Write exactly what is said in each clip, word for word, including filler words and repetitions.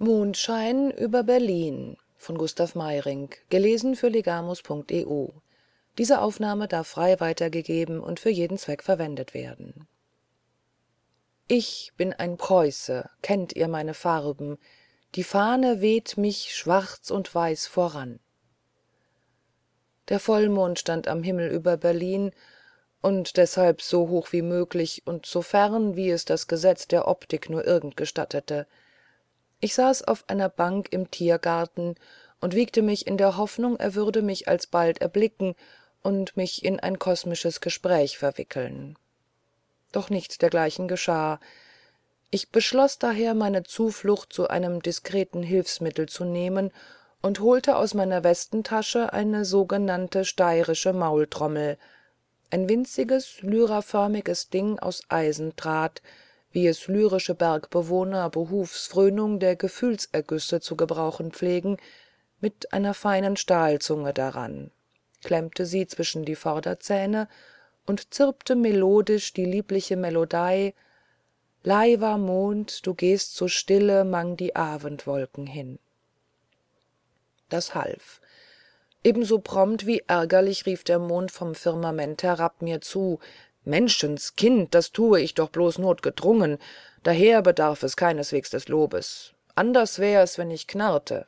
Mondschein über Berlin von Gustav Meyrinck, gelesen für legamus punkt e u. Diese Aufnahme darf frei weitergegeben und für jeden Zweck verwendet werden. Ich bin ein Preuße, kennt ihr meine Farben, die Fahne weht mich schwarz und weiß voran. Der Vollmond stand am Himmel über Berlin, und deshalb so hoch wie möglich und so fern, wie es das Gesetz der Optik nur irgend gestattete. Ich saß auf einer Bank im Tiergarten und wiegte mich in der Hoffnung, er würde mich alsbald erblicken und mich in ein kosmisches Gespräch verwickeln. Doch nichts dergleichen geschah. Ich beschloss daher, meine Zuflucht zu einem diskreten Hilfsmittel zu nehmen und holte aus meiner Westentasche eine sogenannte steirische Maultrommel, ein winziges, lyraförmiges Ding aus Eisendraht, wie es lyrische Bergbewohner behufs Frönung der Gefühlsergüsse zu gebrauchen pflegen, mit einer feinen Stahlzunge daran, klemmte sie zwischen die Vorderzähne und zirpte melodisch die liebliche Melodei »Leiber Mond, du gehst so stille mang die Abendwolken hin«. Das half. Ebenso prompt wie ärgerlich rief der Mond vom Firmament herab mir zu: »Menschenskind, das tue ich doch bloß notgedrungen, daher bedarf es keineswegs des Lobes. Anders wär's, wenn ich knarrte.«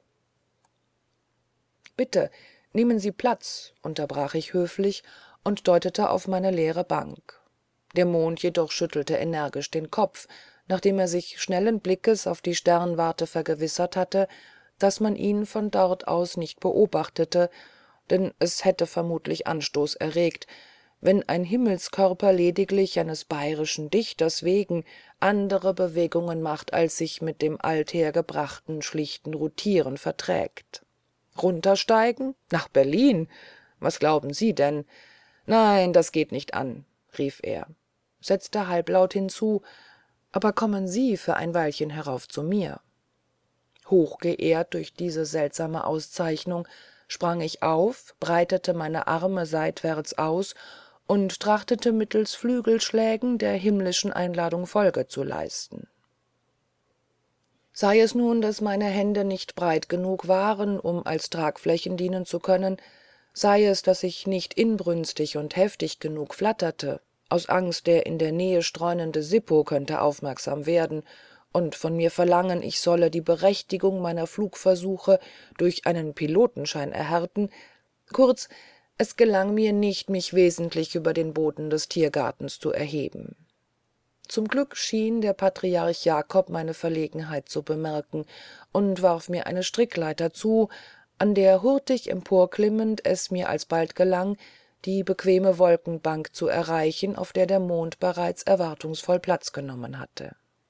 »Bitte, nehmen Sie Platz«, unterbrach ich höflich und deutete auf meine leere Bank. Der Mond jedoch schüttelte energisch den Kopf, nachdem er sich schnellen Blickes auf die Sternwarte vergewissert hatte, dass man ihn von dort aus nicht beobachtete, denn es hätte vermutlich Anstoß erregt, wenn ein Himmelskörper lediglich eines bayerischen Dichters wegen andere Bewegungen macht, als sich mit dem althergebrachten schlichten Routieren verträgt. »Runtersteigen? Nach Berlin? Was glauben Sie denn? Nein, das geht nicht an«, rief er, setzte halblaut hinzu, »aber kommen Sie für ein Weilchen herauf zu mir.« Hochgeehrt durch diese seltsame Auszeichnung sprang ich auf, breitete meine Arme seitwärts aus und trachtete mittels Flügelschlägen der himmlischen Einladung Folge zu leisten. Sei es nun, dass meine Hände nicht breit genug waren, um als Tragflächen dienen zu können, sei es, dass ich nicht inbrünstig und heftig genug flatterte, aus Angst, der in der Nähe streunende Sippo könnte aufmerksam werden und von mir verlangen, ich solle die Berechtigung meiner Flugversuche durch einen Pilotenschein erhärten, kurz, es gelang mir nicht, mich wesentlich über den Boden des Tiergartens zu erheben. Zum Glück schien der Patriarch Jakob meine Verlegenheit zu bemerken und warf mir eine Strickleiter zu, an der hurtig emporklimmend es mir alsbald gelang, die bequeme Wolkenbank zu erreichen, auf der der Mond bereits erwartungsvoll Platz genommen hatte.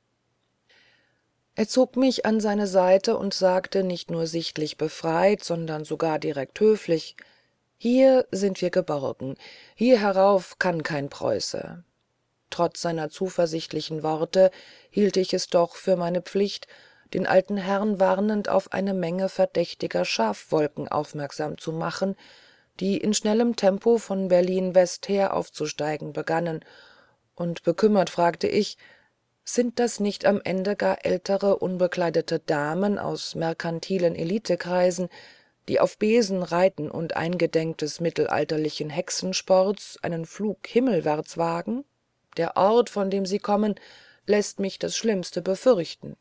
Er zog mich an seine Seite und sagte nicht nur sichtlich befreit, sondern sogar direkt höflich: »Hier sind wir geborgen, hier herauf kann kein Preuße.« Trotz seiner zuversichtlichen Worte hielt ich es doch für meine Pflicht, den alten Herrn warnend auf eine Menge verdächtiger Schafwolken aufmerksam zu machen, die in schnellem Tempo von Berlin West her aufzusteigen begannen, und bekümmert fragte ich: »Sind das nicht am Ende gar ältere, unbekleidete Damen aus merkantilen Elitekreisen, die auf Besen reiten und eingedenk des mittelalterlichen Hexensports einen Flug himmelwärts wagen? Der Ort, von dem sie kommen, lässt mich das Schlimmste befürchten.«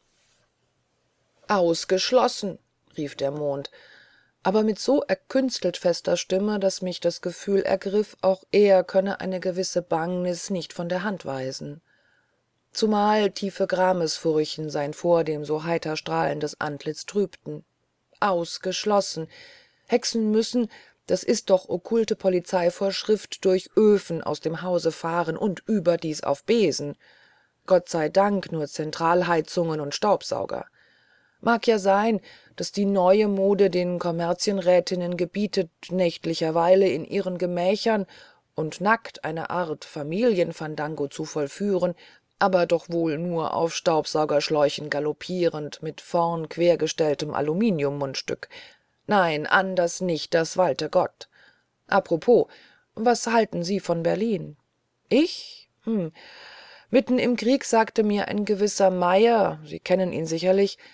»Ausgeschlossen«, rief der Mond, aber mit so erkünstelt fester Stimme, dass mich das Gefühl ergriff, auch er könne eine gewisse Bangnis nicht von der Hand weisen. Zumal tiefe Gramesfurchen sein vordem so heiter strahlendes Antlitz trübten. »Ausgeschlossen. Hexen müssen, das ist doch okkulte Polizeivorschrift, durch Öfen aus dem Hause fahren und überdies auf Besen. Gott sei Dank nur Zentralheizungen und Staubsauger. Mag ja sein, dass die neue Mode den Kommerzienrätinnen gebietet, nächtlicherweile in ihren Gemächern und nackt eine Art Familienfandango zu vollführen, aber doch wohl nur auf Staubsaugerschläuchen galoppierend, mit vorn quergestelltem Aluminiummundstück. Nein, anders nicht, das walte Gott. Apropos, was halten Sie von Berlin?« »Ich? Hm. Mitten im Krieg sagte mir ein gewisser Meyer, Sie kennen ihn sicherlich,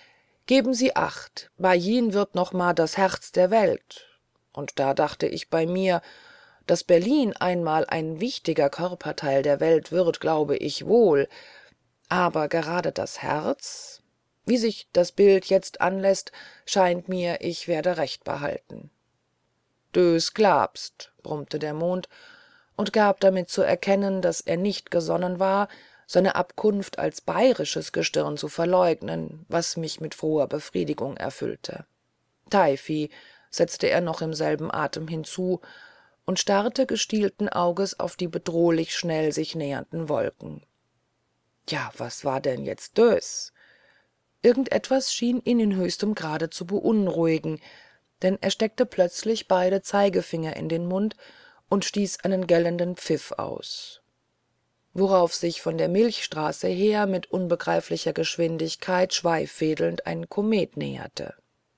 Geben Sie acht, Bajin wird noch mal das Herz der Welt. Und da dachte ich bei mir, dass Berlin einmal ein wichtiger Körperteil der Welt wird, glaube ich wohl. Aber gerade das Herz, wie sich das Bild jetzt anlässt, scheint mir, ich werde recht behalten. »Dös glabst«, brummte der Mond und gab damit zu erkennen, dass er nicht gesonnen war, seine Abkunft als bayerisches Gestirn zu verleugnen, was mich mit froher Befriedigung erfüllte. »Teifi«, setzte er noch im selben Atem hinzu und starrte gestielten Auges auf die bedrohlich schnell sich nähernden Wolken. Ja, was war denn jetzt dös? Irgendetwas schien ihn in höchstem Grade zu beunruhigen, denn er steckte plötzlich beide Zeigefinger in den Mund und stieß einen gellenden Pfiff aus, worauf sich von der Milchstraße her mit unbegreiflicher Geschwindigkeit schweiffädelnd ein Komet näherte.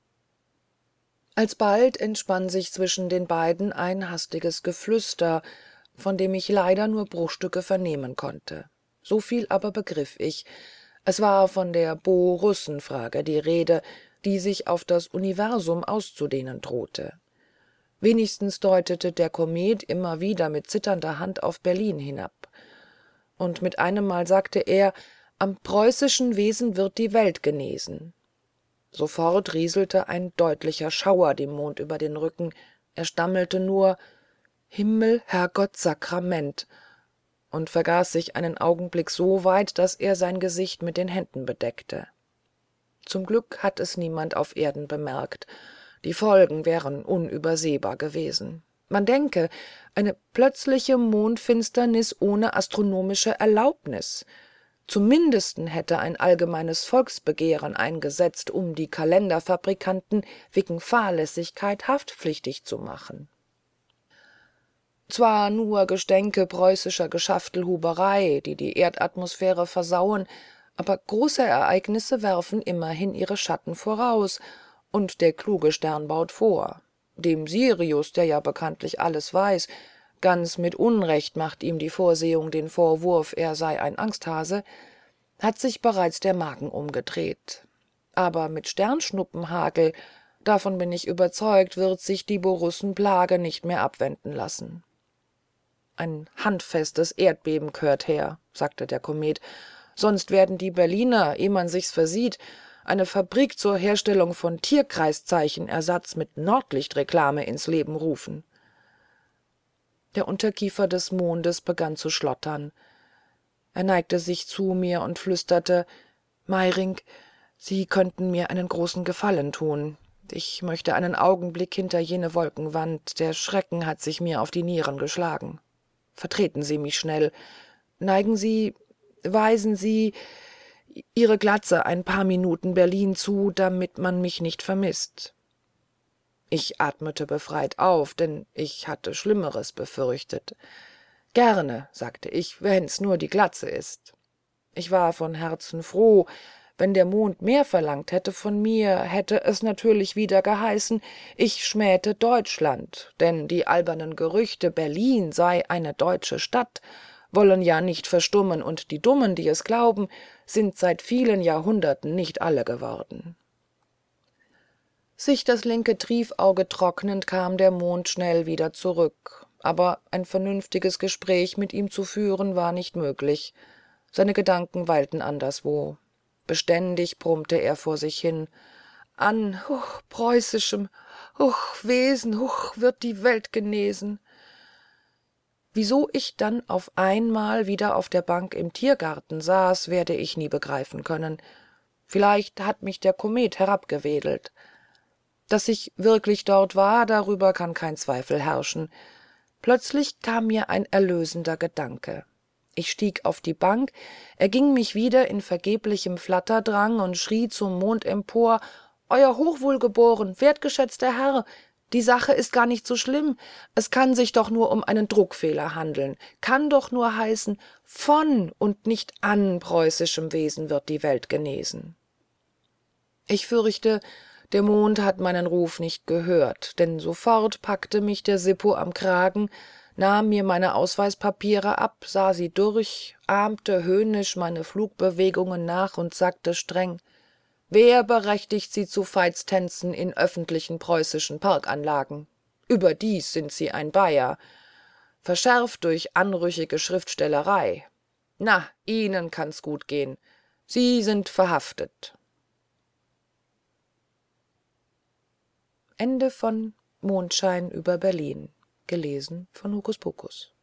Alsbald entspann sich zwischen den beiden ein hastiges Geflüster, von dem ich leider nur Bruchstücke vernehmen konnte. So viel aber begriff ich. Es war von der Bo-Russen-Frage die Rede, die sich auf das Universum auszudehnen drohte. Wenigstens deutete der Komet immer wieder mit zitternder Hand auf Berlin hinab. Und mit einem Mal sagte er, am preußischen Wesen wird die Welt genesen. Sofort rieselte ein deutlicher Schauer dem Mond über den Rücken. Er stammelte nur, »Himmel, Herrgott, Sakrament«, und vergaß sich einen Augenblick so weit, dass er sein Gesicht mit den Händen bedeckte. Zum Glück hat es niemand auf Erden bemerkt. Die Folgen wären unübersehbar gewesen. Man denke, eine plötzliche Mondfinsternis ohne astronomische Erlaubnis. Zum Mindesten hätte ein allgemeines Volksbegehren eingesetzt, um die Kalenderfabrikanten wegen Fahrlässigkeit haftpflichtig zu machen. Zwar nur Gestänke preußischer Geschäftelhuberei, die die Erdatmosphäre versauen, aber große Ereignisse werfen immerhin ihre Schatten voraus, und der kluge Stern baut vor. Dem Sirius, der ja bekanntlich alles weiß, ganz mit Unrecht macht ihm die Vorsehung den Vorwurf, er sei ein Angsthase, hat sich bereits der Magen umgedreht. Aber mit Sternschnuppenhagel, davon bin ich überzeugt, wird sich die Borussenplage nicht mehr abwenden lassen. »Ein handfestes Erdbeben gehört her«, sagte der Komet, »sonst werden die Berliner, ehe man sich's versieht, eine Fabrik zur Herstellung von Tierkreiszeichenersatz mit Nordlichtreklame ins Leben rufen.« Der Unterkiefer des Mondes begann zu schlottern. Er neigte sich zu mir und flüsterte, »Meiring, Sie könnten mir einen großen Gefallen tun. Ich möchte einen Augenblick hinter jene Wolkenwand. Der Schrecken hat sich mir auf die Nieren geschlagen. Vertreten Sie mich schnell. Neigen Sie, weisen Sie Ihre Glatze ein paar Minuten Berlin zu, damit man mich nicht vermisst.« Ich atmete befreit auf, denn ich hatte Schlimmeres befürchtet. »Gerne«, sagte ich, »wenn's nur die Glatze ist.« Ich war von Herzen froh. Wenn der Mond mehr verlangt hätte von mir, hätte es natürlich wieder geheißen, ich schmähte Deutschland, denn die albernen Gerüchte, Berlin sei eine deutsche Stadt, wollen ja nicht verstummen, und die Dummen, die es glauben, sind seit vielen Jahrhunderten nicht alle geworden. Sich das linke Triefauge trocknend, kam der Mond schnell wieder zurück, aber ein vernünftiges Gespräch mit ihm zu führen war nicht möglich. Seine Gedanken weilten anderswo. Beständig brummte er vor sich hin. »An huch, preußischem, huch, Wesen, huch, wird die Welt genesen.« Wieso ich dann auf einmal wieder auf der Bank im Tiergarten saß, werde ich nie begreifen können. Vielleicht hat mich der Komet herabgewedelt. Dass ich wirklich dort war, darüber kann kein Zweifel herrschen. Plötzlich kam mir ein erlösender Gedanke. Ich stieg auf die Bank, erging mich wieder in vergeblichem Flatterdrang und schrie zum Mond empor, »Euer Hochwohlgeboren, wertgeschätzter Herr, die Sache ist gar nicht so schlimm. Es kann sich doch nur um einen Druckfehler handeln, kann doch nur heißen, von und nicht an preußischem Wesen wird die Welt genesen.« Ich fürchte, der Mond hat meinen Ruf nicht gehört, denn sofort packte mich der Sippo am Kragen, nahm mir meine Ausweispapiere ab, sah sie durch, ahmte höhnisch meine Flugbewegungen nach und sagte streng, Wer berechtigt Sie zu Veitstänzen in öffentlichen preußischen Parkanlagen? Überdies sind Sie ein Bayer, verschärft durch anrüchige schriftstellerei. Na, Ihnen kann's gut gehen. Sie sind verhaftet. Ende von Mondschein über Berlin, gelesen von Hokuspokus.